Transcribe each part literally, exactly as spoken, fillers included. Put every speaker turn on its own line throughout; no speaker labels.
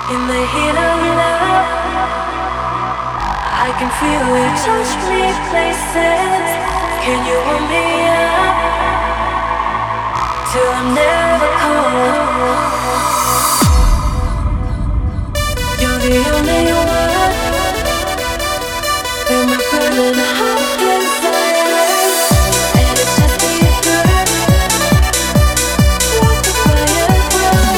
In the heat of love, I can feel it touch me places. Can you warm me up till I'm never cold? You're the only one in my present heart desires, and it's just the good. Watch the fire grow.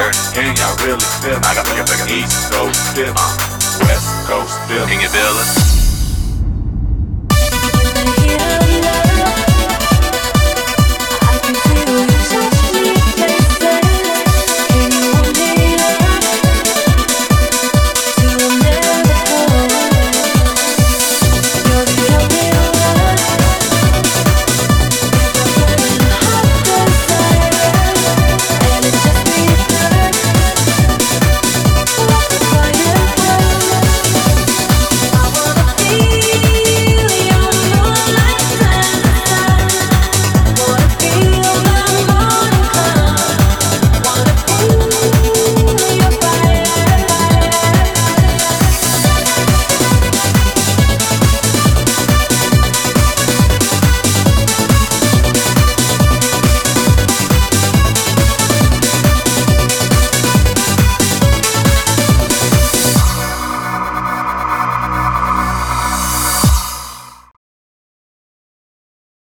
East Coast, West Coast, can you feel it?